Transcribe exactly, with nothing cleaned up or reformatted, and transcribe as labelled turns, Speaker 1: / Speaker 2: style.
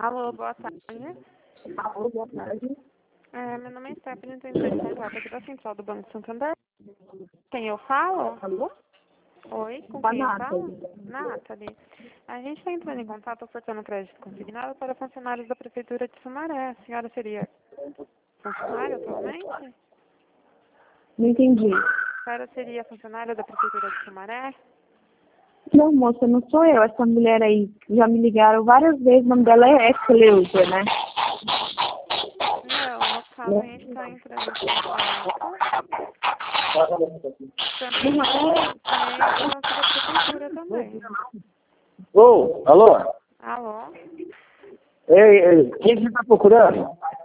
Speaker 1: Alô, boa tarde.
Speaker 2: Alô, boa tarde.
Speaker 1: É, meu nome é Stephanie, estou entrando em contato aqui da Central do Banco Santander. Quem eu falo?
Speaker 2: Alô?
Speaker 1: Oi, com
Speaker 2: Com a
Speaker 1: quem eu falo?
Speaker 2: Nathalie.
Speaker 1: Nathalie. A gente está entrando em contato ofertando crédito consignado para funcionários da Prefeitura de Sumaré. A senhora seria funcionária atualmente?
Speaker 2: Não entendi.
Speaker 1: A senhora seria funcionária da Prefeitura de Sumaré?
Speaker 2: Não, moça, não sou eu. Essa mulher aí, já me ligaram várias vezes. O nome dela é Cleusa, né?
Speaker 1: Não, no caso a gente está entrando em contato também
Speaker 2: Não é?
Speaker 1: com a da Prefeitura também.
Speaker 3: Ô, alô?
Speaker 1: Alô?
Speaker 3: Ei, ei, quem você está procurando?